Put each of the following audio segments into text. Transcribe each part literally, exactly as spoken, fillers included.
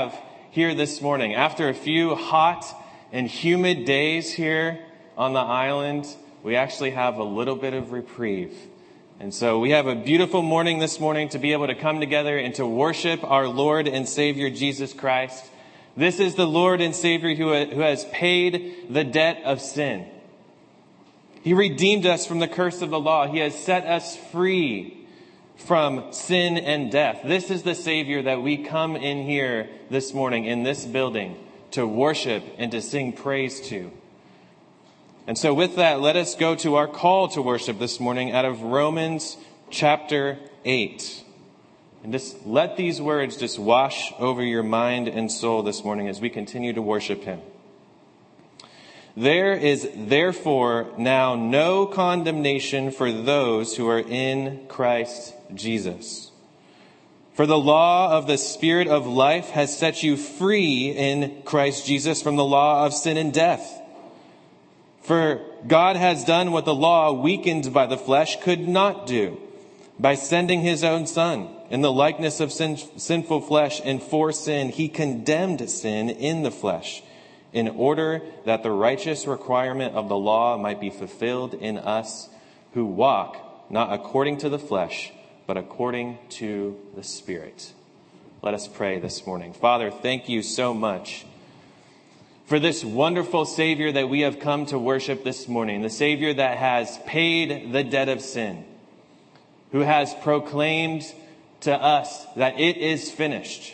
have here this morning. After a few hot and humid days here on the island, we actually have a little bit of reprieve. And so we have a beautiful morning this morning to be able to come together and to worship our Lord and Savior Jesus Christ. This is the Lord and Savior who who has paid the debt of sin. He redeemed us from the curse of the law. He has set us free from sin and death. This is the Savior that we come in here this morning in this building to worship and to sing praise to. And so with that, let us go to our call to worship this morning out of Romans chapter eight. And just let these words just wash over your mind and soul this morning as we continue to worship Him. There is therefore now no condemnation for those who are in Christ Jesus. For the law of the Spirit of life has set you free in Christ Jesus from the law of sin and death. For God has done what the law, weakened by the flesh, could not do, by sending His own Son in the likeness of sin, sinful flesh, and for sin He condemned sin in the flesh, in order that the righteous requirement of the law might be fulfilled in us who walk not according to the flesh, but according to the Spirit. Let us pray this morning. Father, thank you so much for this wonderful Savior that we have come to worship this morning, the Savior that has paid the debt of sin, who has proclaimed to us that it is finished.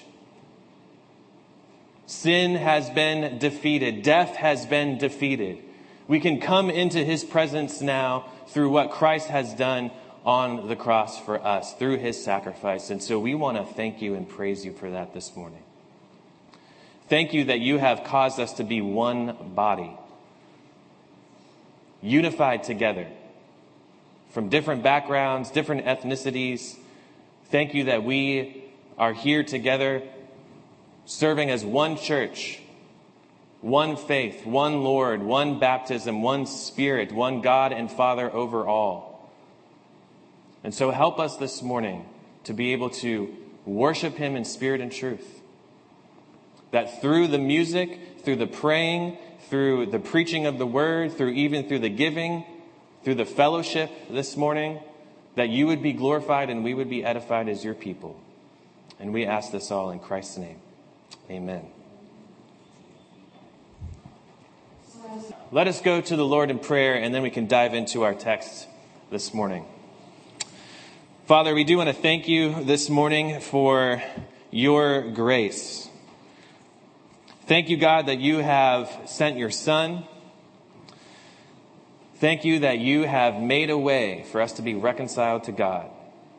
Sin has been defeated. Death has been defeated. We can come into His presence now through what Christ has done on the cross for us, through His sacrifice. And so we want to thank you and praise you for that this morning. Thank you that you have caused us to be one body, unified together from different backgrounds, different ethnicities. Thank you that we are here together serving as one church, one faith, one Lord, one baptism, one Spirit, one God and Father over all. And so help us this morning to be able to worship Him in spirit and truth. That through the music, through the praying, through the preaching of the word, through even through the giving, through the fellowship this morning, that you would be glorified and we would be edified as your people. And we ask this all in Christ's name. Amen. Let us go to the Lord in prayer, and then we can dive into our text this morning. Father, we do want to thank you this morning for your grace. Thank you, God, that you have sent your Son. Thank you that you have made a way for us to be reconciled to God.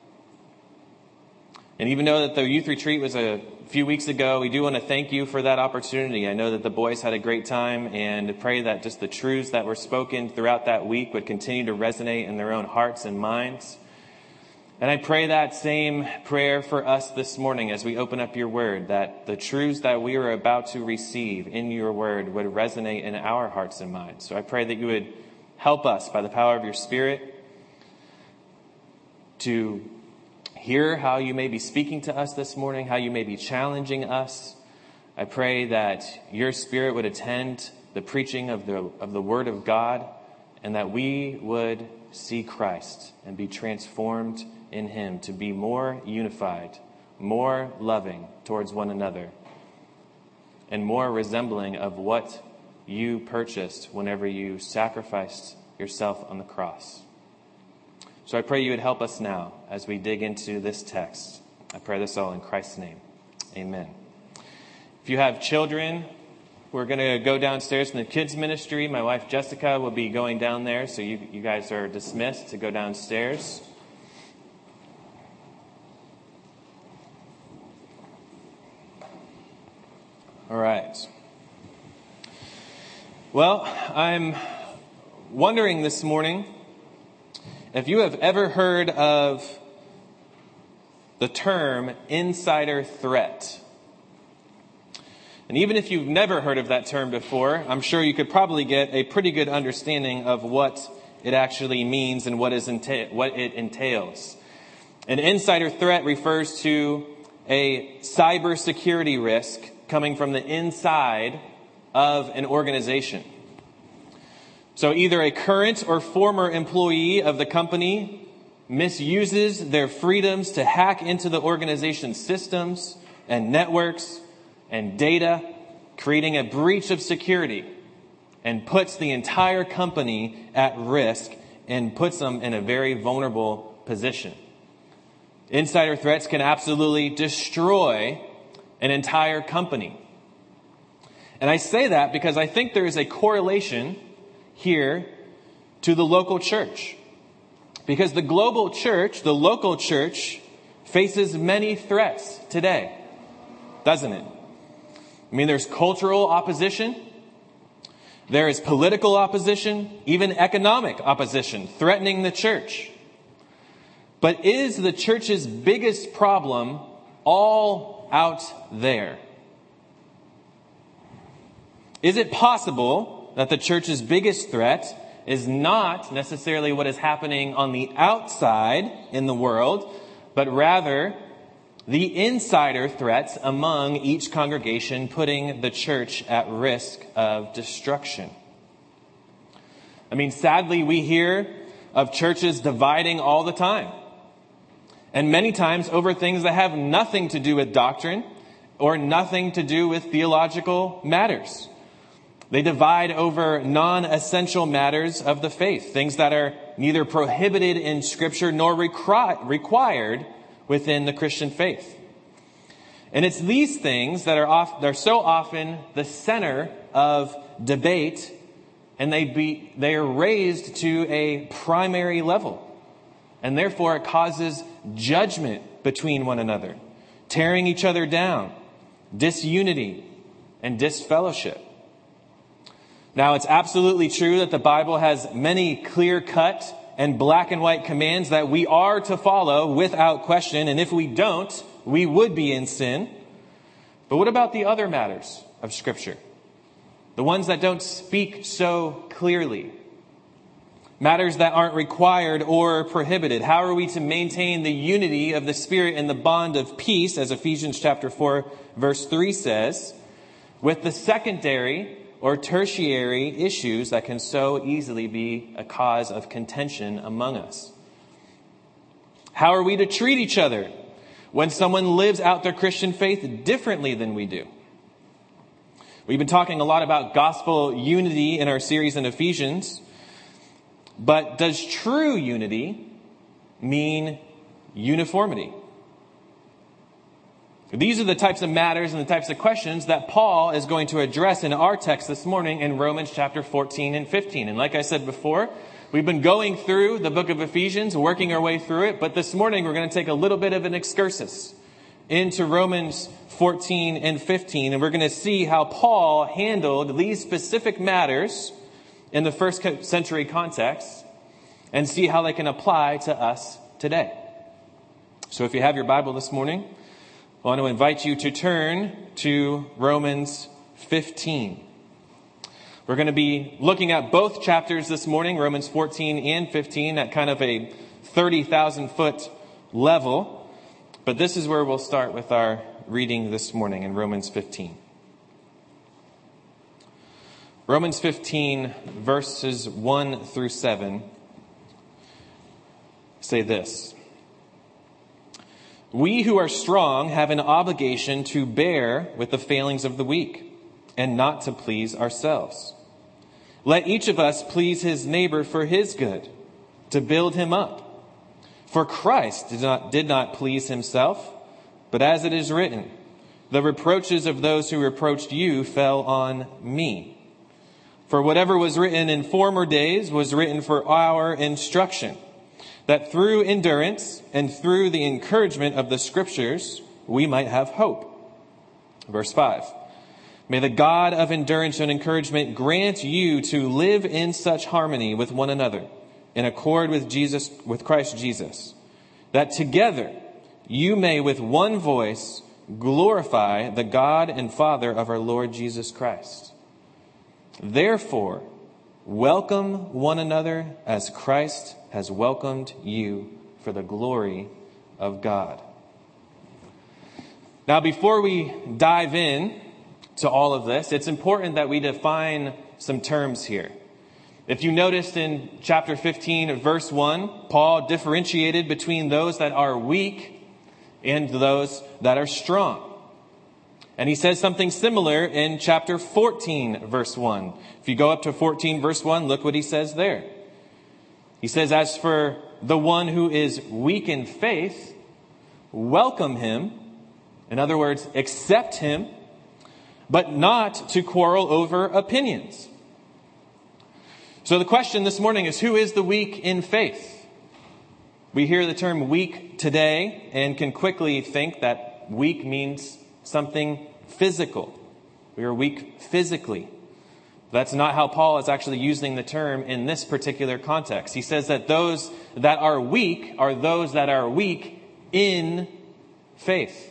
And even though that the youth retreat was a few weeks ago, we do want to thank you for that opportunity. I know that the boys had a great time, and pray that just the truths that were spoken throughout that week would continue to resonate in their own hearts and minds. And I pray that same prayer for us this morning as we open up your word, that the truths that we are about to receive in your word would resonate in our hearts and minds. So I pray that you would help us by the power of your Spirit to hear how you may be speaking to us this morning, how you may be challenging us. I pray that your Spirit would attend the preaching of the of the word of God, and that we would see Christ and be transformed in Him to be more unified, more loving towards one another, and more resembling of what you purchased whenever you sacrificed yourself on the cross. So I pray you would help us now as we dig into this text. I pray this all in Christ's name. Amen. If you have children, we're going to go downstairs in the kids ministry. My wife Jessica will be going down there, so you, you guys are dismissed to go downstairs. All right. Well, I'm wondering this morning if you have ever heard of the term insider threat. And even if you've never heard of that term before, I'm sure you could probably get a pretty good understanding of what it actually means and what is enta- what it entails. An insider threat refers to a cybersecurity risk coming from the inside of an organization. So either a current or former employee of the company misuses their freedoms to hack into the organization's systems and networks and data, creating a breach of security, and puts the entire company at risk and puts them in a very vulnerable position. Insider threats can absolutely destroy an entire company. And I say that because I think there is a correlation here to the local church. Because the global church, the local church, faces many threats today, doesn't it? I mean, there's cultural opposition. There is political opposition, even economic opposition threatening the church. But is the church's biggest problem all out there? Is it possible that the church's biggest threat is not necessarily what is happening on the outside in the world, but rather the insider threats among each congregation, putting the church at risk of destruction? I mean, sadly, we hear of churches dividing all the time. And many times over things that have nothing to do with doctrine or nothing to do with theological matters. They divide over non-essential matters of the faith, things that are neither prohibited in Scripture nor requi- required within the Christian faith. And it's these things that are, off, that are so often the center of debate, and they be they are raised to a primary level. And therefore it causes judgment between one another, tearing each other down, disunity, and disfellowship. Now, it's absolutely true that the Bible has many clear-cut and black and white commands that we are to follow without question. And if we don't, we would be in sin. But what about the other matters of Scripture? The ones that don't speak so clearly? Matters that aren't required or prohibited. How are we to maintain the unity of the Spirit and the bond of peace, as Ephesians chapter four, verse three says, with the secondary or tertiary issues that can so easily be a cause of contention among us? How are we to treat each other when someone lives out their Christian faith differently than we do? We've been talking a lot about gospel unity in our series in Ephesians. But does true unity mean uniformity? These are the types of matters and the types of questions that Paul is going to address in our text this morning in Romans chapter fourteen and fifteen. And like I said before, we've been going through the book of Ephesians, working our way through it. But this morning we're going to take a little bit of an excursus into Romans fourteen and fifteen. And we're going to see how Paul handled these specific matters in the first century context, and see how they can apply to us today. So if you have your Bible this morning, I want to invite you to turn to Romans fifteen. We're going to be looking at both chapters this morning, Romans fourteen and fifteen, at kind of a thirty thousand foot level. But this is where we'll start with our reading this morning in Romans fifteen. Romans fifteen, verses one through seven, say this. We who are strong have an obligation to bear with the failings of the weak and not to please ourselves. Let each of us please his neighbor for his good, to build him up. For Christ did not, did not please himself, but as it is written, the reproaches of those who reproached you fell on me. For whatever was written in former days was written for our instruction, that through endurance and through the encouragement of the Scriptures, we might have hope. Verse five. May the God of endurance and encouragement grant you to live in such harmony with one another, in accord with Jesus, with Christ Jesus, that together you may with one voice glorify the God and Father of our Lord Jesus Christ. Therefore, welcome one another as Christ has welcomed you for the glory of God. Now, before we dive in to all of this, it's important that we define some terms here. If you noticed in chapter fifteen, verse one, Paul differentiated between those that are weak and those that are strong. And he says something similar in chapter fourteen, verse one. If you go up to fourteen, verse one, look what he says there. He says, as for the one who is weak in faith, welcome him. In other words, accept him, but not to quarrel over opinions. So the question this morning is, who is the weak in faith? We hear the term weak today and can quickly think that weak means something physical. We are weak physically. That's not how Paul is actually using the term in this particular context. He says that those that are weak are those that are weak in faith.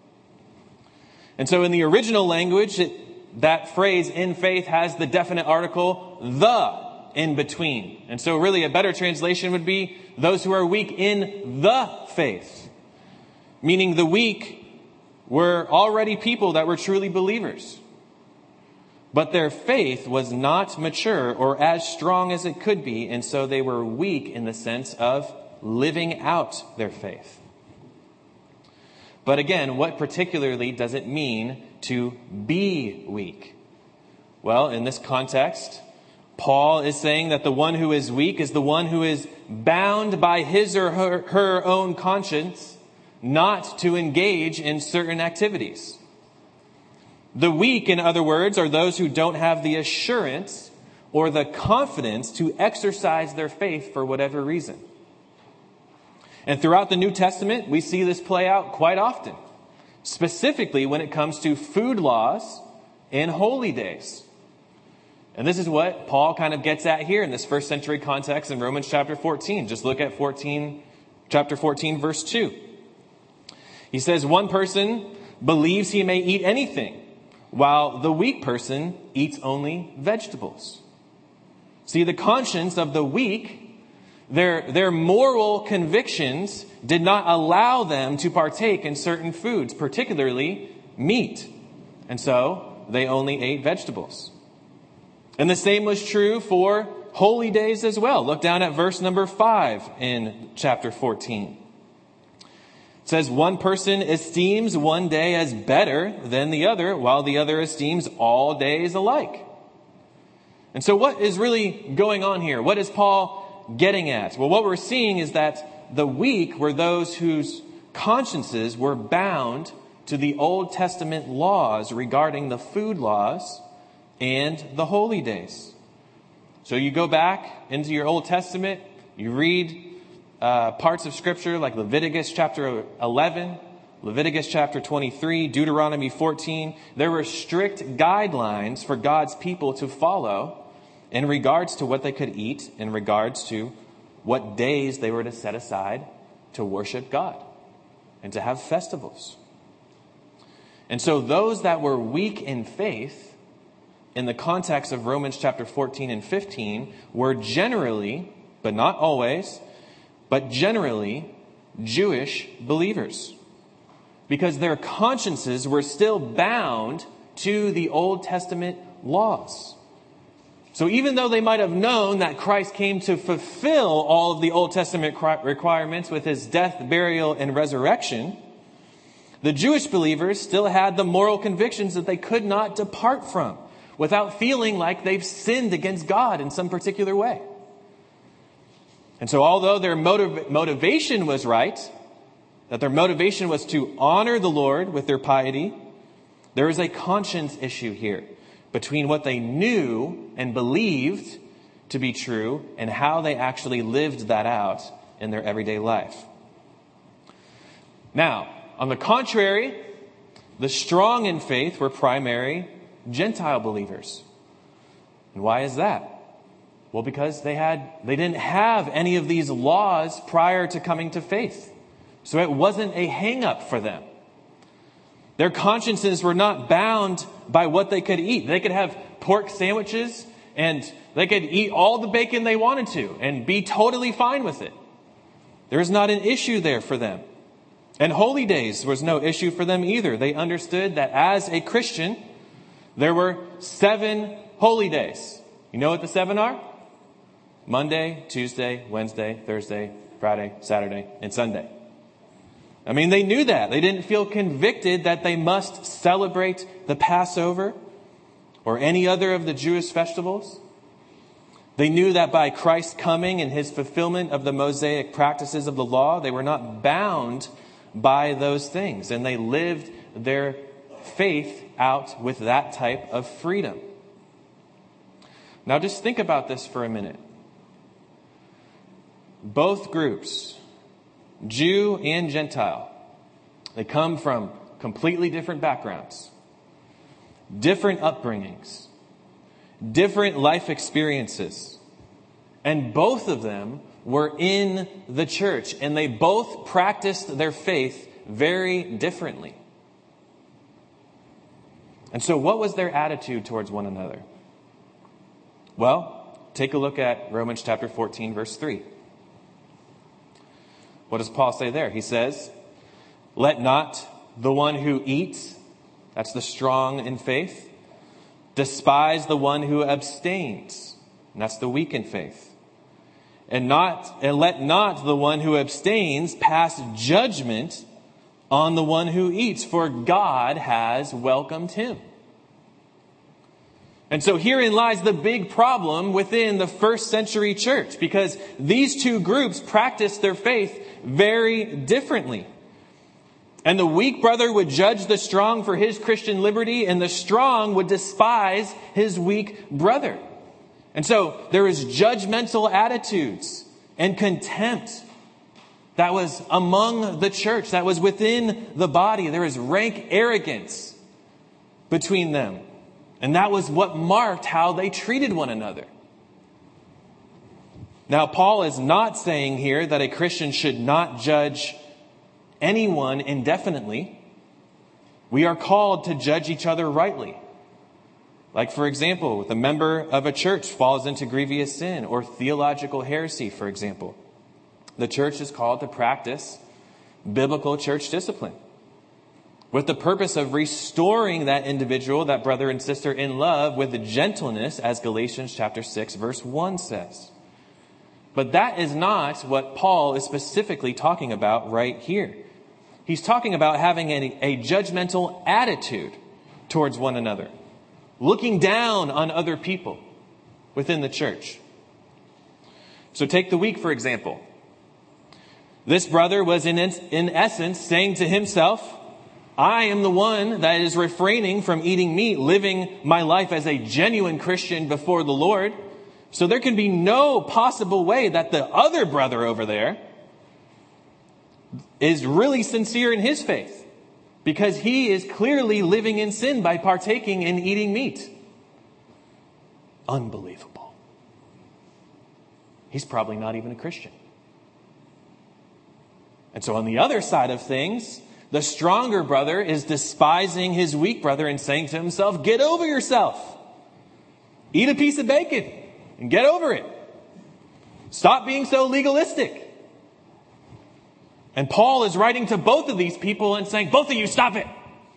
And so in the original language, it, that phrase in faith has the definite article the in between. And so really a better translation would be those who are weak in the faith. Meaning the weak were already people that were truly believers. But their faith was not mature or as strong as it could be. And so they were weak in the sense of living out their faith. But again, what particularly does it mean to be weak? Well, in this context, Paul is saying that the one who is weak is the one who is bound by his or her, her own conscience not to engage in certain activities. The weak, in other words, are those who don't have the assurance or the confidence to exercise their faith for whatever reason. And throughout the New Testament, we see this play out quite often, specifically when it comes to food laws and holy days. And this is what Paul kind of gets at here in this first century context in Romans chapter fourteen. Just look at fourteen, chapter fourteen, verse two. He says, one person believes he may eat anything, while the weak person eats only vegetables. See, the conscience of the weak, their, their moral convictions did not allow them to partake in certain foods, particularly meat. And so they only ate vegetables. And the same was true for holy days as well. Look down at verse number five in chapter fourteen. It says, one person esteems one day as better than the other, while the other esteems all days alike. And so what is really going on here? What is Paul getting at? Well, what we're seeing is that the weak were those whose consciences were bound to the Old Testament laws regarding the food laws and the holy days. So you go back into your Old Testament, you read uh, parts of Scripture like Leviticus chapter eleven, Leviticus chapter twenty-three, Deuteronomy fourteen. There were strict guidelines for God's people to follow in regards to what they could eat, in regards to what days they were to set aside to worship God and to have festivals. And so those that were weak in faith, in the context of Romans chapter fourteen and fifteen, were generally, but not always, but generally Jewish believers. Because their consciences were still bound to the Old Testament laws. So even though they might have known that Christ came to fulfill all of the Old Testament requirements with his death, burial, and resurrection, the Jewish believers still had the moral convictions that they could not depart from without feeling like they've sinned against God in some particular way. And so although their motiv- motivation was right, that their motivation was to honor the Lord with their piety, there is a conscience issue here between what they knew and believed to be true and how they actually lived that out in their everyday life. Now, on the contrary, the strong in faith were primary Gentile believers. And why is that? Well, because they had they didn't have any of these laws prior to coming to faith. So it wasn't a hang-up for them. Their consciences were not bound by what they could eat. They could have pork sandwiches and they could eat all the bacon they wanted to and be totally fine with it. There is not an issue there for them. And holy days was no issue for them either. They understood that as a Christian, There were seven holy days. You know what the seven are? Monday, Tuesday, Wednesday, Thursday, Friday, Saturday, and Sunday. I mean, they knew that. They didn't feel convicted that they must celebrate the Passover or any other of the Jewish festivals. They knew that by Christ's coming and his fulfillment of the Mosaic practices of the law, they were not bound by those things. And they lived their faith out with that type of freedom. Now just think about this for a minute. Both groups, Jew and Gentile, they come from completely different backgrounds, different upbringings, different life experiences. And both of them were in the church, and they both practiced their faith very differently. And so what was their attitude towards one another? Well, take a look at Romans chapter fourteen, verse three. What does Paul say there? He says, "Let not the one who eats," that's the strong in faith, "despise the one who abstains," and that's the weak in faith. And not and let not the one who abstains pass judgment on the one who eats, for God has welcomed him. And so herein lies the big problem within the first century church, because these two groups practiced their faith very differently. And the weak brother would judge the strong for his Christian liberty, and the strong would despise his weak brother. And so there was judgmental attitudes and contempt that was among the church, that was within the body. There was rank arrogance between them. And that was what marked how they treated one another. Now, Paul is not saying here that a Christian should not judge anyone indefinitely. We are called to judge each other rightly. Like, for example, if a member of a church falls into grievous sin or theological heresy, for example, the church is called to practice biblical church discipline with the purpose of restoring that individual, that brother and sister, in love with gentleness, as Galatians chapter six, verse one says. But that is not what Paul is specifically talking about right here. He's talking about having a, a judgmental attitude towards one another, looking down on other people within the church. So take the weak, for example. This brother was in, in essence saying to himself, I am the one that is refraining from eating meat, living my life as a genuine Christian before the Lord. So there can be no possible way that the other brother over there is really sincere in his faith, because he is clearly living in sin by partaking in eating meat. Unbelievable. He's probably not even a Christian. And so on the other side of things, the stronger brother is despising his weak brother and saying to himself, get over yourself. Eat a piece of bacon and get over it. Stop being so legalistic. And Paul is writing to both of these people and saying, both of you, stop it.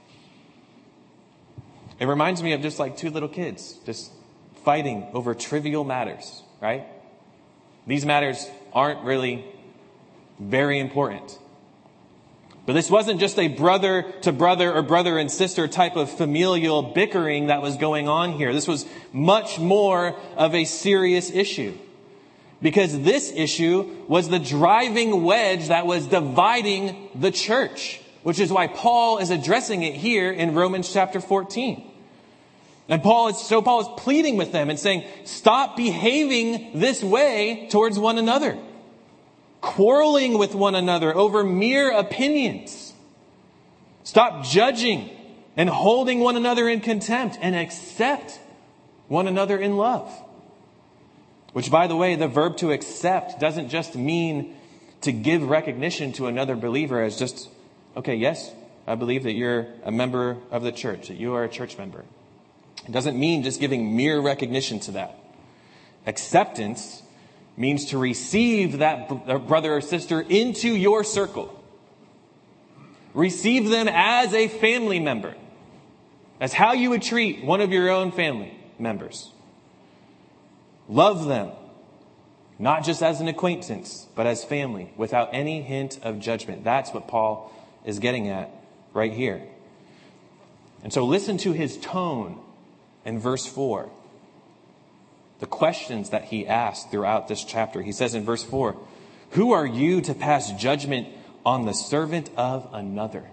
It reminds me of just like two little kids, just fighting over trivial matters, right? These matters aren't really very important. But this wasn't just a brother to brother or brother and sister type of familial bickering that was going on here. This was much more of a serious issue, because this issue was the driving wedge that was dividing the church, which is why Paul is addressing it here in Romans chapter fourteen. And Paul is, so Paul is pleading with them and saying, stop behaving this way towards one another, quarreling with one another over mere opinions. Stop judging and holding one another in contempt, and accept one another in love. Which, by the way, the verb to accept doesn't just mean to give recognition to another believer as just, okay, yes, I believe that you're a member of the church, that you are a church member. It doesn't mean just giving mere recognition to that. Acceptance means to receive that brother or sister into your circle. Receive them as a family member. as how you would treat one of your own family members. Love them, not just as an acquaintance, but as family, without any hint of judgment. That's what Paul is getting at right here. And so listen to his tone in verse four. The questions that he asks throughout this chapter. He says in verse four, "Who are you to pass judgment on the servant of another?"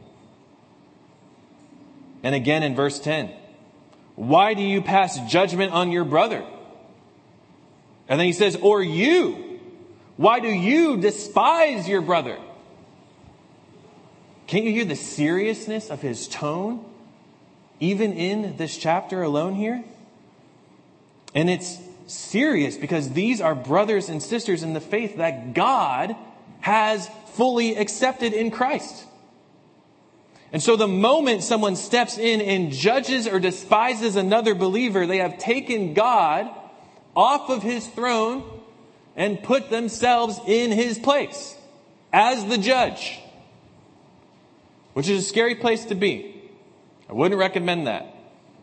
And again in verse ten, "Why do you pass judgment on your brother?" And then he says, "Or you, why do you despise your brother?" Can't you hear the seriousness of his tone, even in this chapter alone here? And it's serious because these are brothers and sisters in the faith that God has fully accepted in Christ. And so the moment someone steps in and judges or despises another believer, they have taken God off of his throne and put themselves in his place as the judge, which is a scary place to be. I wouldn't recommend that.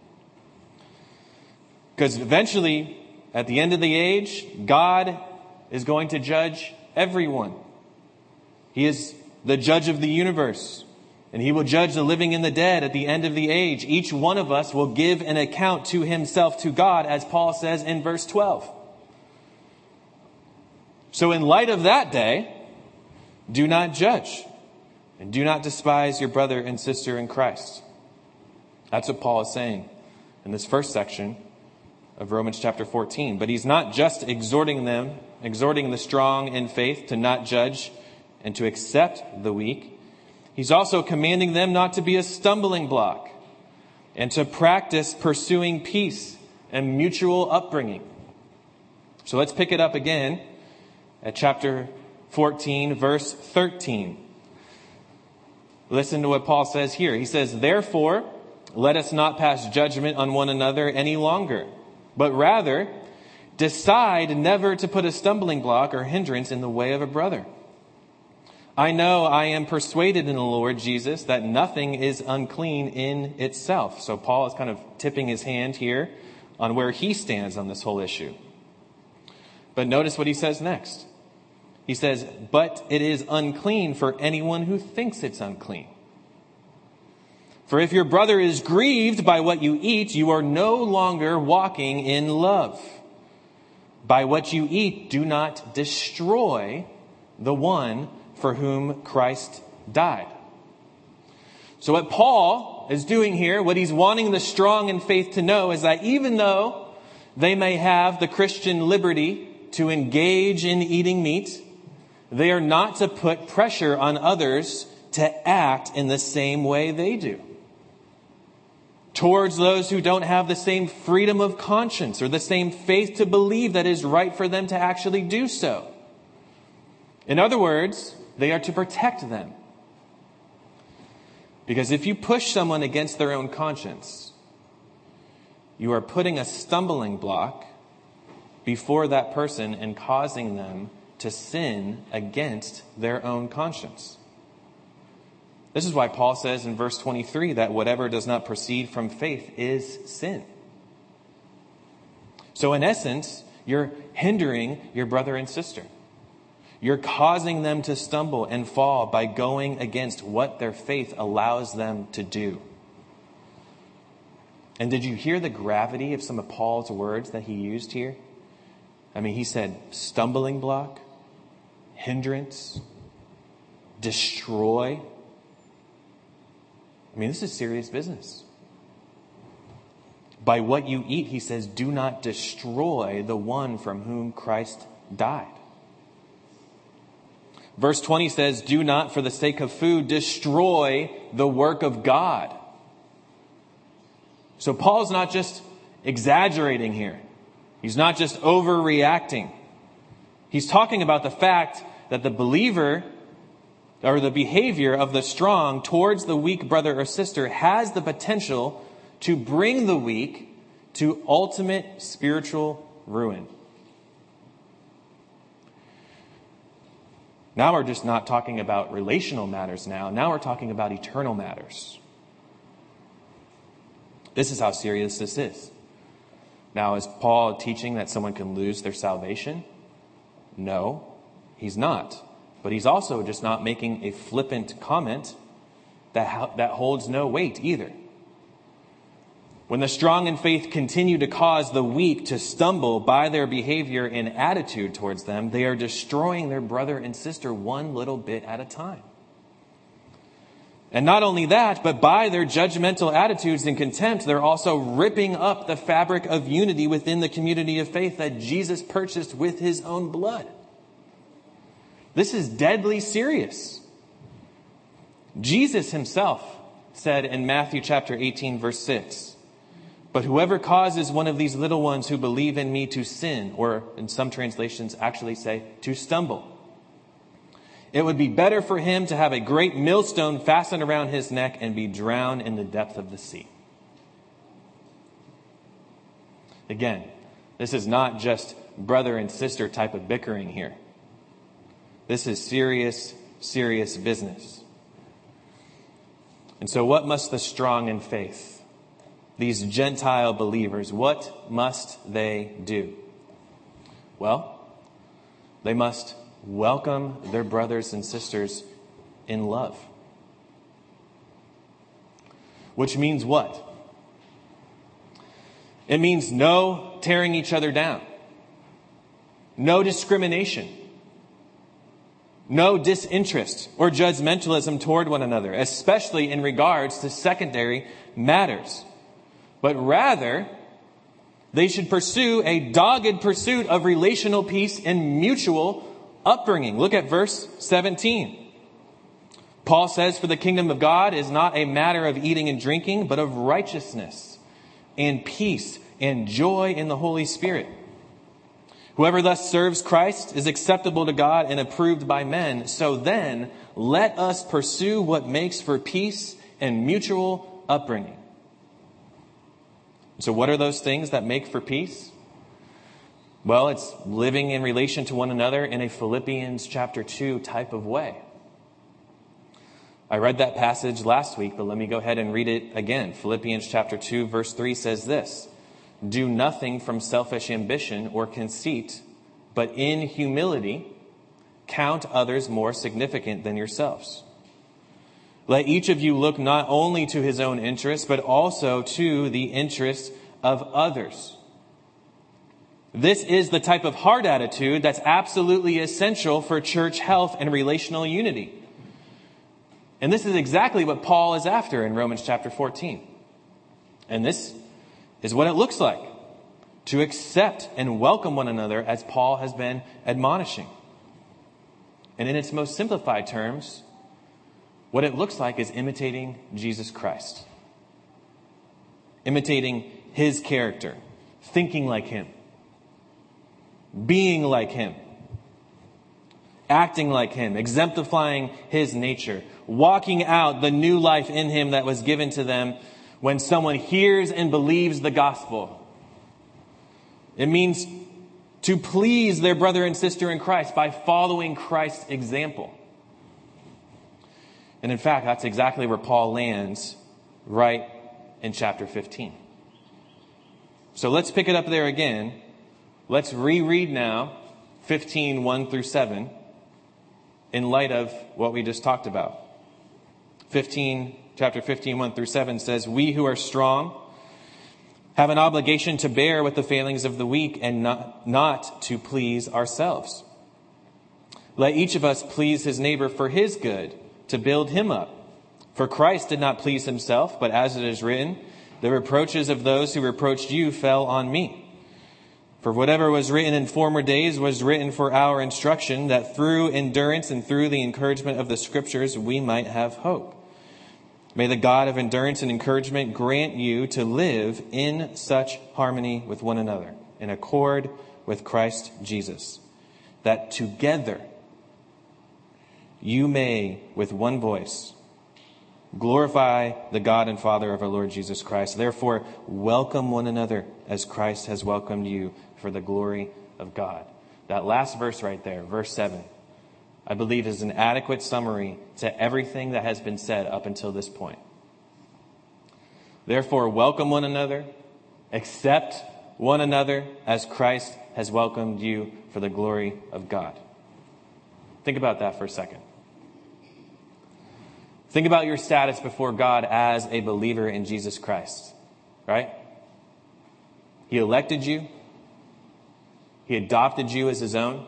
Because eventually, at the end of the age, God is going to judge everyone. He is the judge of the universe. And he will judge the living and the dead at the end of the age. Each one of us will give an account to himself, to God, as Paul says in verse twelve. So in light of that day, do not judge and do not despise your brother and sister in Christ. That's what Paul is saying in this first section of Romans chapter fourteen. But he's not just exhorting them, exhorting the strong in faith to not judge and to accept the weak. He's also commanding them not to be a stumbling block and to practice pursuing peace and mutual upbringing. So let's pick it up again at chapter fourteen, verse thirteen. Listen to what Paul says here. He says, "Therefore, let us not pass judgment on one another any longer, but rather decide never to put a stumbling block or hindrance in the way of a brother. I know I am persuaded in the Lord Jesus that nothing is unclean in itself." So Paul is kind of tipping his hand here on where he stands on this whole issue. But notice what he says next. He says, "But it is unclean for anyone who thinks it's unclean. For if your brother is grieved by what you eat, you are no longer walking in love. By what you eat, do not destroy the one for whom Christ died." So what Paul is doing here, what he's wanting the strong in faith to know, is that even though they may have the Christian liberty to engage in eating meat, they are not to put pressure on others to act in the same way they do. Towards those who don't have the same freedom of conscience or the same faith to believe that it is right for them to actually do so. In other words, they are to protect them. Because if you push someone against their own conscience, you are putting a stumbling block before that person and causing them to sin against their own conscience. This is why Paul says in verse twenty-three that whatever does not proceed from faith is sin. So in essence, you're hindering your brother and sister. You're causing them to stumble and fall by going against what their faith allows them to do. And did you hear the gravity of some of Paul's words that he used here? I mean, he said stumbling block, hindrance, destroy. I mean, this is serious business. By what you eat, he says, do not destroy the one from whom Christ died. Verse twenty says, do not, for the sake of food, destroy the work of God. So Paul's not just exaggerating here. He's not just overreacting. He's talking about the fact that the believer or the behavior of the strong towards the weak brother or sister has the potential to bring the weak to ultimate spiritual ruin. Now we're just not talking about relational matters now. Now we're talking about eternal matters. This is how serious this is. Now, is Paul teaching that someone can lose their salvation? No, he's not. But he's also just not making a flippant comment that, that holds no weight either. When the strong in faith continue to cause the weak to stumble by their behavior and attitude towards them, they are destroying their brother and sister one little bit at a time. And not only that, but by their judgmental attitudes and contempt, they're also ripping up the fabric of unity within the community of faith that Jesus purchased with his own blood. This is deadly serious. Jesus himself said in Matthew chapter eighteen, verse six, "But whoever causes one of these little ones who believe in me to sin," or in some translations actually say, to stumble, "it would be better for him to have a great millstone fastened around his neck and be drowned in the depth of the sea." Again, this is not just brother and sister type of bickering here. This is serious, serious business. And so what must the strong in faith, these Gentile believers, what must they do? Well, they must welcome their brothers and sisters in love. Which means what? It means no tearing each other down. No discrimination. No disinterest or judgmentalism toward one another, especially in regards to secondary matters. But rather, they should pursue a dogged pursuit of relational peace and mutual upbringing. Look at verse seventeen. Paul says, "For the kingdom of God is not a matter of eating and drinking, but of righteousness and peace and joy in the Holy Spirit. Whoever thus serves Christ is acceptable to God and approved by men. So then, let us pursue what makes for peace and mutual upbringing." So what are those things that make for peace? Well, it's living in relation to one another in a Philippians chapter two type of way. I read that passage last week, but let me go ahead and read it again. Philippians chapter two, verse three says this: "Do nothing from selfish ambition or conceit, but in humility count others more significant than yourselves. Let each of you look not only to his own interests, but also to the interests of others." This is the type of heart attitude that's absolutely essential for church health and relational unity. And this is exactly what Paul is after in Romans chapter fourteen. And this is what it looks like to accept and welcome one another as Paul has been admonishing. And in its most simplified terms, what it looks like is imitating Jesus Christ. Imitating his character, thinking like him, being like him, acting like him, exemplifying his nature, walking out the new life in him that was given to them when someone hears and believes the gospel. It means to please their brother and sister in Christ by following Christ's example. And in fact, that's exactly where Paul lands right in chapter fifteen. So let's pick it up there again. Let's reread now fifteen, one through seven in light of what we just talked about. fifteen, chapter fifteen, one through seven says, "We who are strong have an obligation to bear with the failings of the weak and not, not to please ourselves. Let each of us please his neighbor for his good, to build him up. For Christ did not please himself, but as it is written, the reproaches of those who reproached you fell on me. For whatever was written in former days was written for our instruction, that through endurance and through the encouragement of the scriptures we might have hope. May the God of endurance and encouragement grant you to live in such harmony with one another, in accord with Christ Jesus, that together you may, with one voice, glorify the God and Father of our Lord Jesus Christ. Therefore, welcome one another as Christ has welcomed you for the glory of God." That last verse right there, verse seven, I believe is an adequate summary to everything that has been said up until this point. Therefore, welcome one another, accept one another as Christ has welcomed you for the glory of God. Think about that for a second. Think about your status before God as a believer in Jesus Christ, right? He elected you. He adopted you as his own.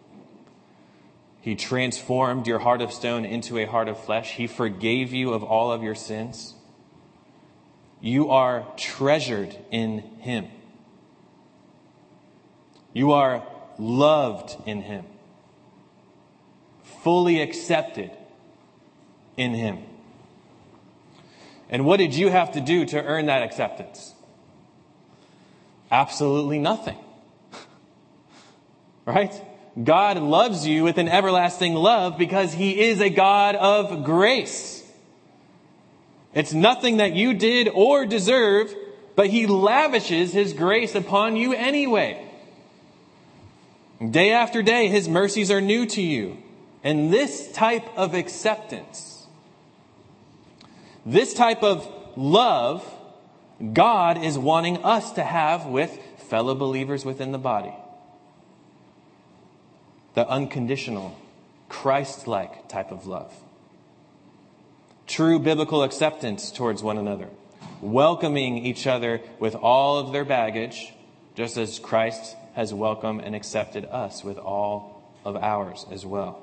He transformed your heart of stone into a heart of flesh. He forgave you of all of your sins. You are treasured in him. You are loved in him. Fully accepted in him. And what did you have to do to earn that acceptance? Absolutely nothing. Right? God loves you with an everlasting love because he is a God of grace. It's nothing that you did or deserve, but he lavishes his grace upon you anyway. Day after day, his mercies are new to you. And this type of acceptance, this type of love, God is wanting us to have with fellow believers within the body. The unconditional, Christ-like type of love. True biblical acceptance towards one another. Welcoming each other with all of their baggage, just as Christ has welcomed and accepted us with all of ours as well.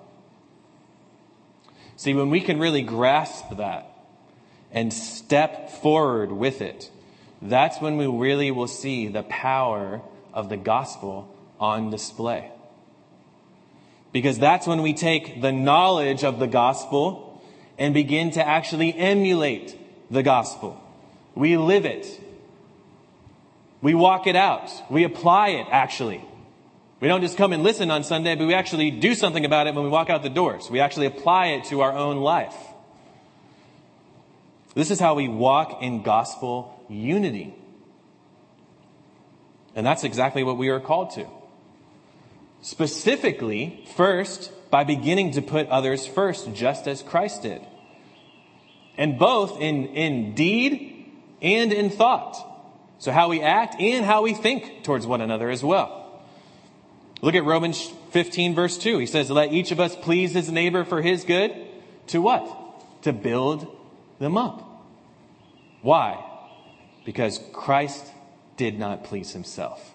See, when we can really grasp that and step forward with it, that's when we really will see the power of the gospel on display. Because that's when we take the knowledge of the gospel and begin to actually emulate the gospel. We live it. We walk it out. We apply it, actually. We don't just come and listen on Sunday, but we actually do something about it when we walk out the doors. We actually apply it to our own life. This is how we walk in gospel unity. And that's exactly what we are called to. Specifically, first, by beginning to put others first, just as Christ did. And both in, in deed and in thought. So how we act and how we think towards one another as well. Look at Romans fifteen, verse two. He says, let each of us please his neighbor for his good. To what? To build them up. Why? Because Christ did not please himself.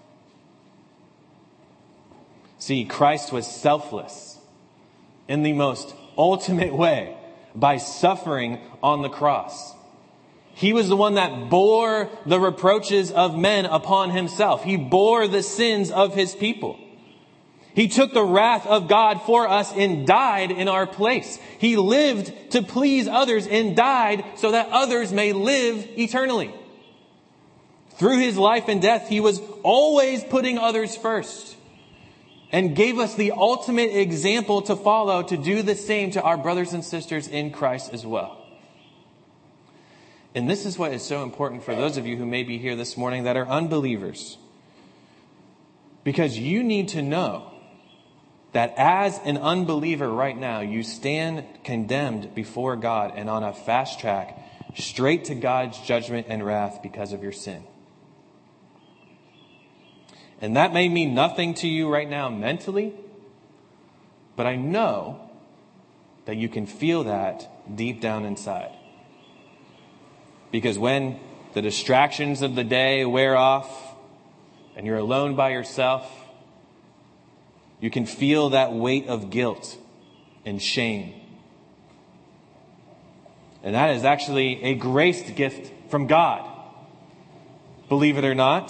See, Christ was selfless in the most ultimate way by suffering on the cross. He was the one that bore the reproaches of men upon himself. He bore the sins of his people. He took the wrath of God for us and died in our place. He lived to please others and died so that others may live eternally. Through his life and death, he was always putting others first and gave us the ultimate example to follow to do the same to our brothers and sisters in Christ as well. And this is what is so important for those of you who may be here this morning that are unbelievers. Because you need to know that as an unbeliever right now, you stand condemned before God and on a fast track straight to God's judgment and wrath because of your sin. And that may mean nothing to you right now mentally, but I know that you can feel that deep down inside. Because when the distractions of the day wear off and you're alone by yourself, you can feel that weight of guilt and shame. And that is actually a grace gift from God. Believe it or not.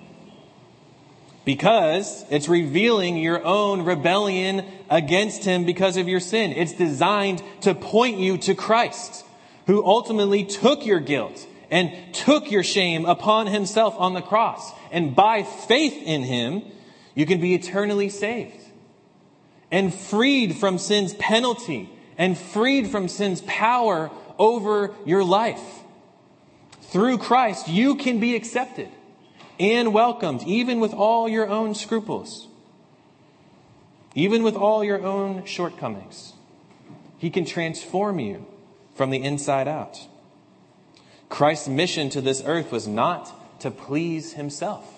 Because it's revealing your own rebellion against him because of your sin. It's designed to point you to Christ, who ultimately took your guilt and took your shame upon himself on the cross. And by faith in him, you can be eternally saved and freed from sin's penalty and freed from sin's power over your life. Through Christ, you can be accepted and welcomed, even with all your own scruples, even with all your own shortcomings. He can transform you from the inside out. Christ's mission to this earth was not to please himself.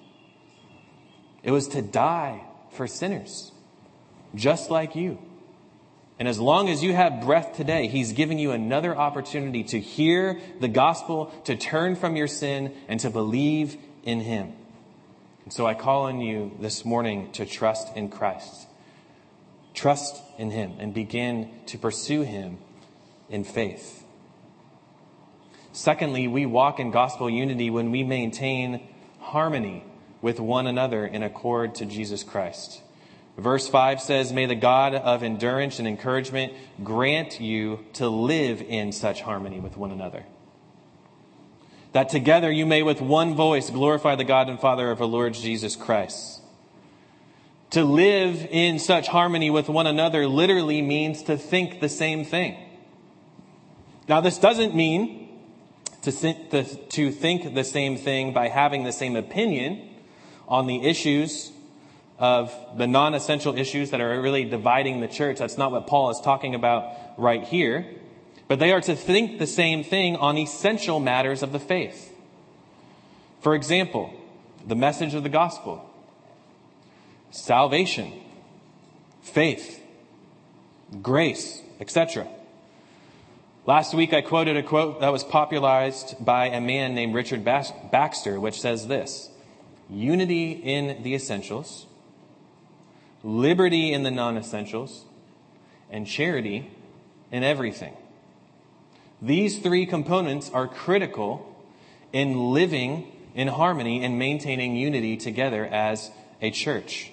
It was to die for sinners, just like you. And as long as you have breath today, he's giving you another opportunity to hear the gospel, to turn from your sin, and to believe in him. And so I call on you this morning to trust in Christ. Trust in him and begin to pursue him in faith. Secondly, we walk in gospel unity when we maintain harmony with one another in accord to Jesus Christ. Verse five says, "May the God of endurance and encouragement grant you to live in such harmony with one another, that together you may with one voice glorify the God and Father of our Lord Jesus Christ." To live in such harmony with one another literally means to think the same thing. Now, this doesn't mean to to think the same thing by having the same opinion on the issues of the non-essential issues that are really dividing the church. That's not what Paul is talking about right here. But they are to think the same thing on essential matters of the faith. For example, the message of the gospel, salvation, faith, grace, et cetera. Last week I quoted a quote that was popularized by a man named Richard Baxter, which says this: "Unity in the essentials, liberty in the non-essentials, and charity in everything." These three components are critical in living in harmony and maintaining unity together as a church.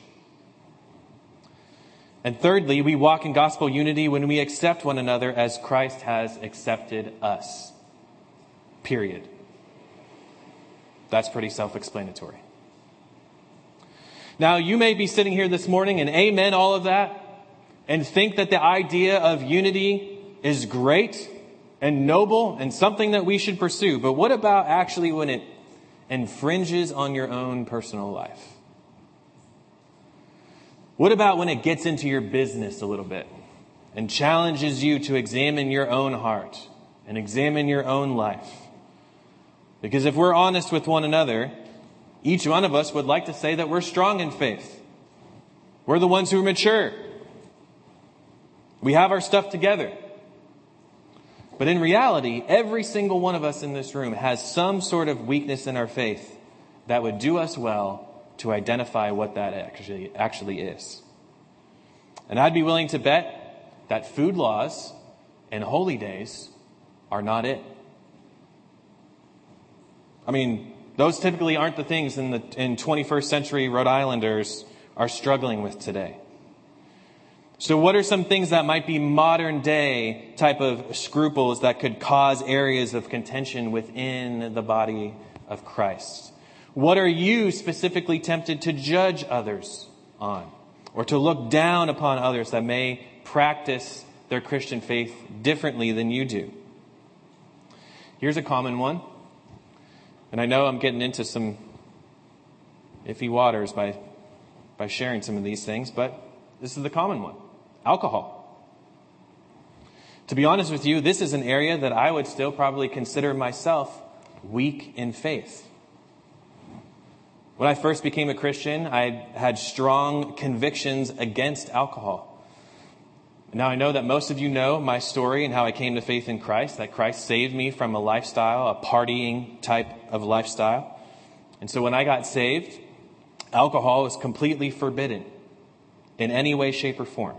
And thirdly, we walk in gospel unity when we accept one another as Christ has accepted us. Period. That's pretty self-explanatory. Now, you may be sitting here this morning and amen all of that and think that the idea of unity is great and noble and something that we should pursue. But what about actually when it infringes on your own personal life? What about when it gets into your business a little bit and challenges you to examine your own heart and examine your own life? Because if we're honest with one another, each one of us would like to say that we're strong in faith. We're the ones who are mature. We have our stuff together. But in reality, every single one of us in this room has some sort of weakness in our faith that would do us well to identify what that actually, actually is. And I'd be willing to bet that food laws and holy days are not it. I mean, those typically aren't the things in the in twenty-first century Rhode Islanders are struggling with today. So what are some things that might be modern day type of scruples that could cause areas of contention within the body of Christ? What are you specifically tempted to judge others on, or to look down upon others that may practice their Christian faith differently than you do? Here's a common one. And I know I'm getting into some iffy waters by, by sharing some of these things, but this is the common one. Alcohol. To be honest with you, this is an area that I would still probably consider myself weak in faith. When I first became a Christian, I had strong convictions against alcohol. Now, I know that most of you know my story and how I came to faith in Christ, that Christ saved me from a lifestyle, a partying type of lifestyle. And so when I got saved, alcohol was completely forbidden in any way, shape, or form.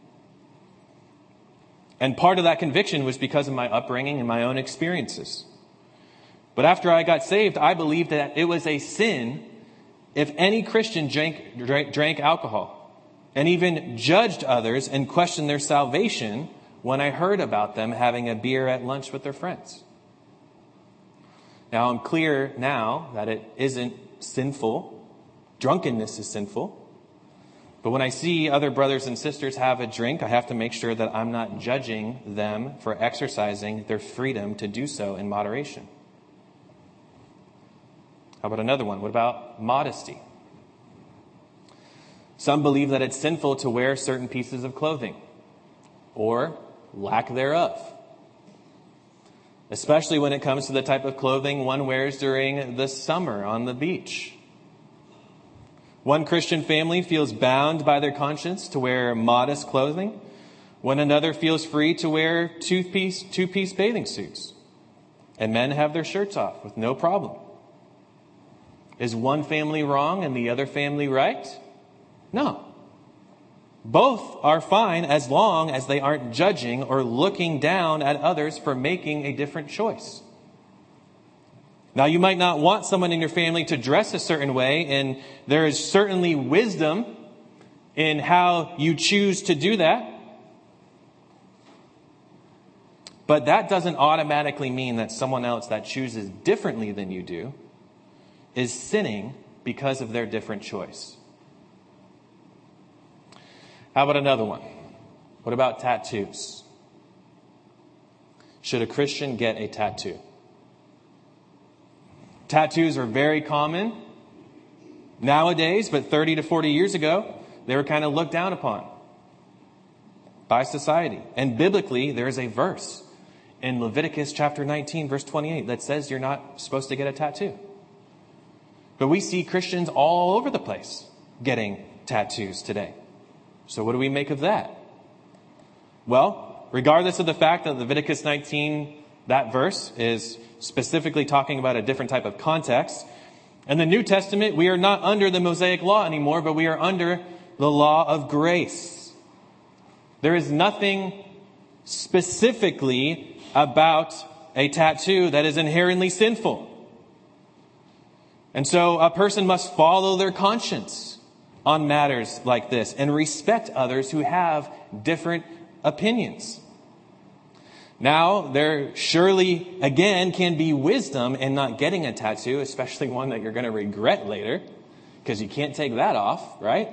And part of that conviction was because of my upbringing and my own experiences. But after I got saved, I believed that it was a sin if any Christian drank, drank, drank alcohol, and even judged others and questioned their salvation when I heard about them having a beer at lunch with their friends. Now, I'm clear now that it isn't sinful. Drunkenness is sinful. But when I see other brothers and sisters have a drink, I have to make sure that I'm not judging them for exercising their freedom to do so in moderation. How about another one? What about modesty? Some believe that it's sinful to wear certain pieces of clothing or lack thereof. especially when it comes to the type of clothing one wears during the summer on the beach. One Christian family feels bound by their conscience to wear modest clothing, when another feels free to wear two-piece, two-piece bathing suits. And men have their shirts off with no problem. Is one family wrong and the other family right? No. Both are fine as long as they aren't judging or looking down at others for making a different choice. Now, you might not want someone in your family to dress a certain way, and there is certainly wisdom in how you choose to do that. But that doesn't automatically mean that someone else that chooses differently than you do is sinning because of their different choice. How about another one? What about tattoos? Should a Christian get a tattoo? Tattoos are very common nowadays, but thirty to forty years ago, they were kind of looked down upon by society. And biblically, there is a verse in Leviticus chapter nineteen, verse twenty-eight, that says you're not supposed to get a tattoo. But we see Christians all over the place getting tattoos today. So what do we make of that? Well, regardless of the fact that Leviticus nineteen, that verse, is specifically talking about a different type of context, in the New Testament, we are not under the Mosaic law anymore, but we are under the law of grace. There is nothing specifically about a tattoo that is inherently sinful. And so a person must follow their conscience on matters like this and respect others who have different opinions. Now, there surely, again, can be wisdom in not getting a tattoo, especially one that you're going to regret later, because you can't take that off, right?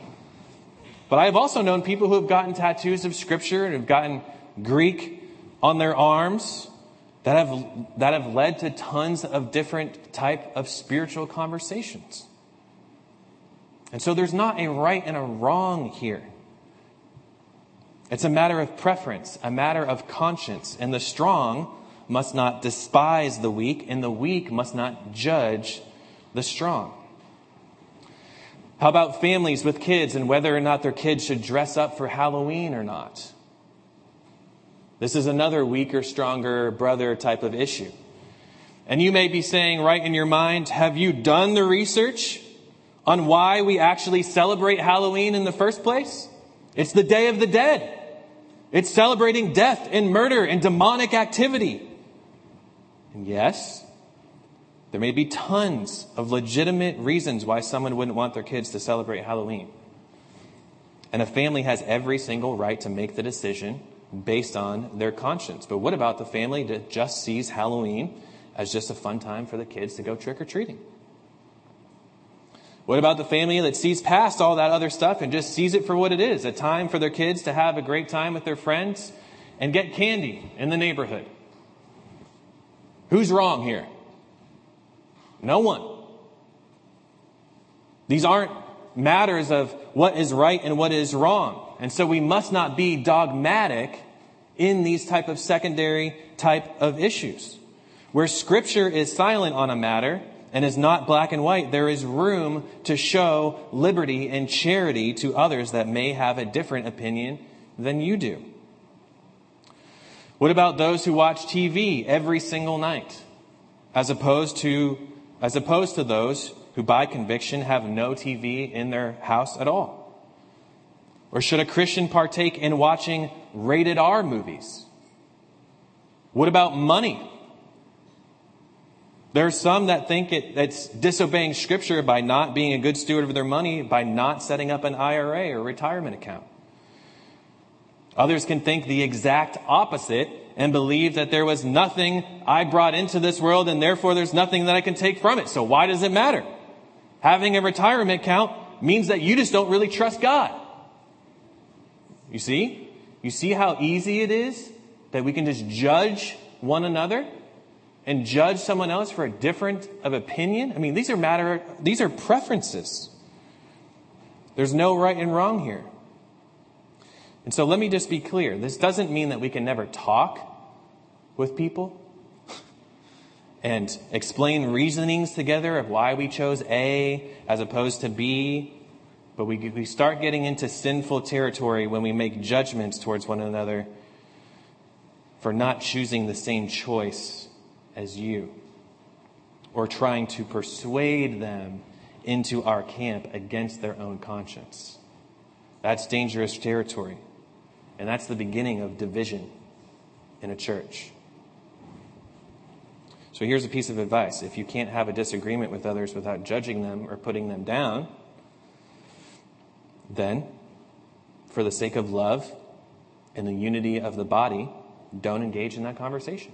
But I've also known people who have gotten tattoos of Scripture and have gotten Greek on their arms that have that have led to tons of different type of spiritual conversations. And so there's not a right and a wrong here. It's a matter of preference, a matter of conscience. And the strong must not despise the weak, and the weak must not judge the strong. How about families with kids and whether or not their kids should dress up for Halloween or not? This is another weaker, stronger brother type of issue. And you may be saying right in your mind, have you done the research on why we actually celebrate Halloween in the first place? It's the Day of the Dead. It's celebrating death and murder and demonic activity. And yes, there may be tons of legitimate reasons why someone wouldn't want their kids to celebrate Halloween. And a family has every single right to make the decision based on their conscience. But what about the family that just sees Halloween as just a fun time for the kids to go trick-or-treating? What about the family that sees past all that other stuff and just sees it for what it is, a time for their kids to have a great time with their friends and get candy in the neighborhood? Who's wrong here? No one. These aren't matters of what is right and what is wrong. And so we must not be dogmatic in these type of secondary type of issues. Where Scripture is silent on a matter and is not black and white, there is room to show liberty and charity to others that may have a different opinion than you do. What about those who watch T V every single night, as opposed to as opposed to those who by conviction have no T V in their house at all? Or should a Christian partake in watching rated R movies? What about money? There are some that think it, it's disobeying Scripture by not being a good steward of their money, by not setting up an I R A or retirement account. Others can think the exact opposite and believe that there was nothing I brought into this world and therefore there's nothing that I can take from it. So why does it matter? Having a retirement account means that you just don't really trust God. You see? You see how easy it is that we can just judge one another and judge someone else for a different of opinion? I mean, these are matter, these are preferences. There's no right and wrong here. And so let me just be clear. This doesn't mean that we can never talk with people and explain reasonings together of why we chose A as opposed to B. But we, we start getting into sinful territory when we make judgments towards one another for not choosing the same choice as you, or trying to persuade them into our camp against their own conscience. That's dangerous territory. And that's the beginning of division in a church. So here's a piece of advice. If you can't have a disagreement with others without judging them or putting them down, then, for the sake of love and the unity of the body, don't engage in that conversation.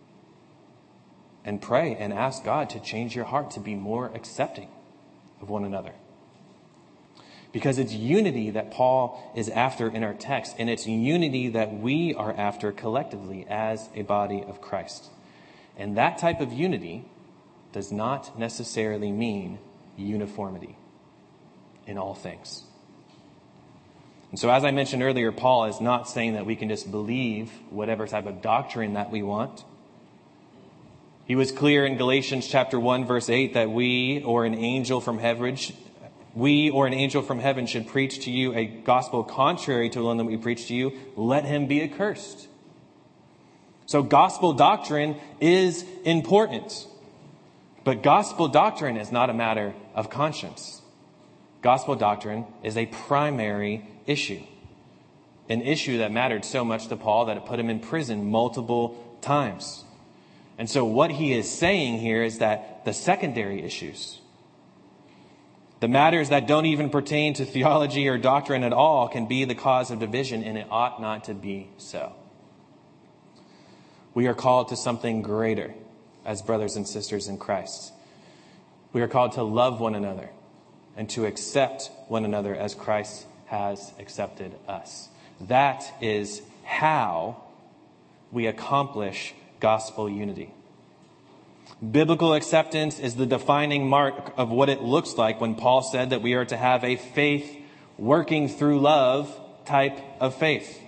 And pray and ask God to change your heart to be more accepting of one another. Because it's unity that Paul is after in our text, and it's unity that we are after collectively as a body of Christ. And that type of unity does not necessarily mean uniformity in all things. And so, as I mentioned earlier, Paul is not saying that we can just believe whatever type of doctrine that we want. He was clear in Galatians chapter one, verse eight, that we or an angel from heaven, we or an angel from heaven should preach to you a gospel contrary to the one that we preach to you. Let him be accursed. So gospel doctrine is important. But gospel doctrine is not a matter of conscience. Gospel doctrine is a primary issue. An issue that mattered so much to Paul that it put him in prison multiple times. And so what he is saying here is that the secondary issues, the matters that don't even pertain to theology or doctrine at all, can be the cause of division, and it ought not to be so. We are called to something greater as brothers and sisters in Christ. We are called to love one another and to accept one another as Christ has accepted us. That is how we accomplish gospel unity. Biblical acceptance is the defining mark of what it looks like when Paul said that we are to have a faith working through love type of faith.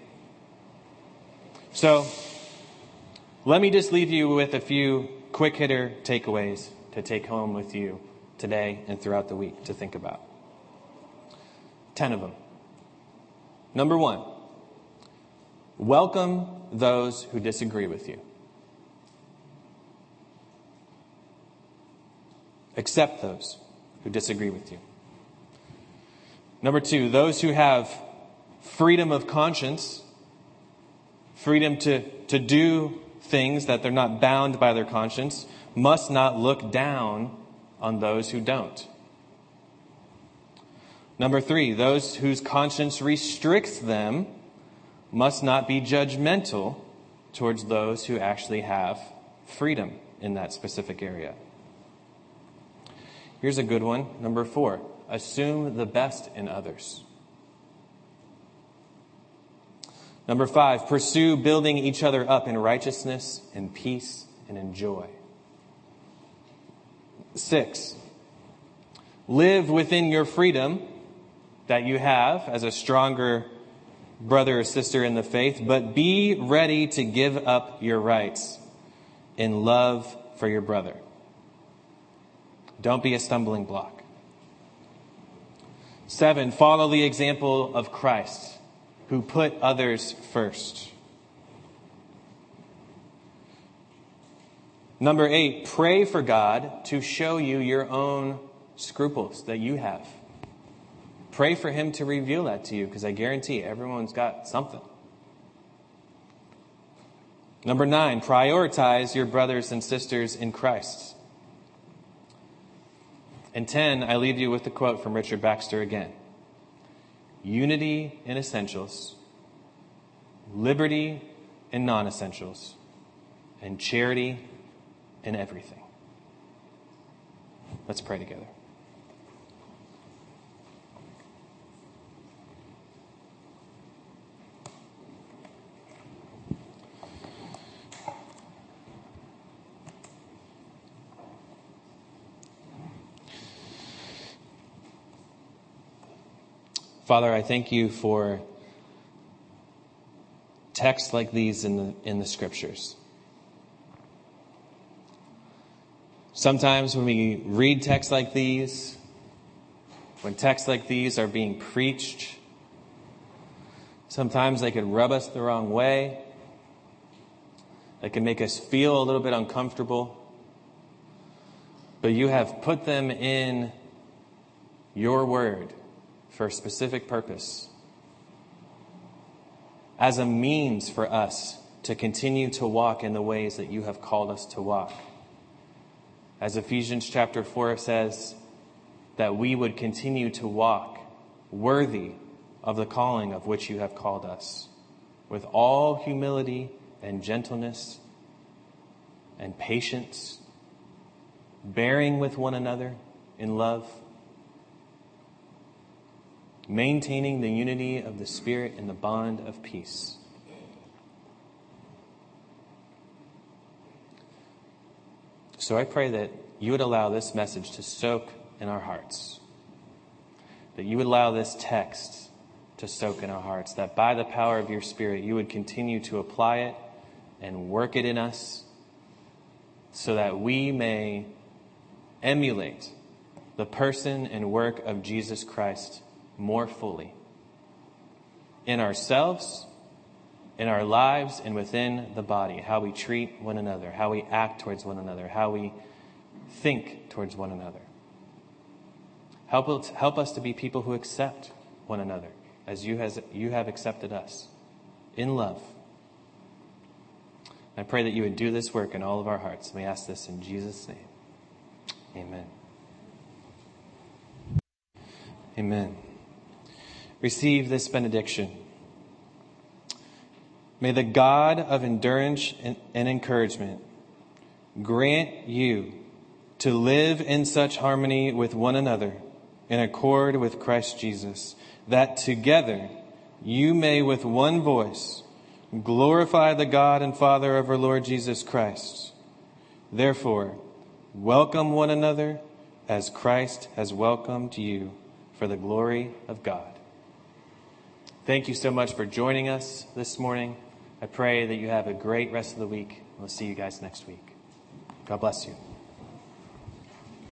So, let me just leave you with a few quick hitter takeaways to take home with you today and throughout the week to think about. Ten of them. Number one, welcome those who disagree with you. Accept those who disagree with you. Number two, those who have freedom of conscience, freedom to, to do things that they're not bound by their conscience, must not look down on those who don't. Number three, those whose conscience restricts them must not be judgmental towards those who actually have freedom in that specific area. Here's a good one. Number four, assume the best in others. Number five, pursue building each other up in righteousness and peace and in joy. Six, live within your freedom that you have as a stronger brother or sister in the faith, but be ready to give up your rights in love for your brother. Don't be a stumbling block. Seven, follow the example of Christ, who put others first. Number eight, pray for God to show you your own scruples that you have. Pray for him to reveal that to you, because I guarantee everyone's got something. Number nine, prioritize your brothers and sisters in Christ. And ten, I leave you with the quote from Richard Baxter again. Unity in essentials, liberty in non-essentials, and charity in everything. Let's pray together. Father, I thank you for texts like these in the in the scriptures. Sometimes when we read texts like these, when texts like these are being preached, sometimes they could rub us the wrong way. They can make us feel a little bit uncomfortable. But you have put them in your word for a specific purpose, as a means for us to continue to walk in the ways that you have called us to walk. As Ephesians chapter four says, that we would continue to walk worthy of the calling of which you have called us, with all humility and gentleness and patience, bearing with one another in love, maintaining the unity of the Spirit in the bond of peace. So I pray that you would allow this message to soak in our hearts, that you would allow this text to soak in our hearts, that by the power of your Spirit you would continue to apply it and work it in us so that we may emulate the person and work of Jesus Christ more fully in ourselves, in our lives, and within the body, how we treat one another, how we act towards one another, how we think towards one another. Help us, help us to be people who accept one another as you, has, you have accepted us in love. I pray that you would do this work in all of our hearts. We ask this in Jesus' name. Amen. Amen. Receive this benediction. May the God of endurance and encouragement grant you to live in such harmony with one another, in accord with Christ Jesus, that together you may with one voice glorify the God and Father of our Lord Jesus Christ. Therefore, welcome one another as Christ has welcomed you for the glory of God. Thank you so much for joining us this morning. I pray that you have a great rest of the week. We'll see you guys next week. God bless you.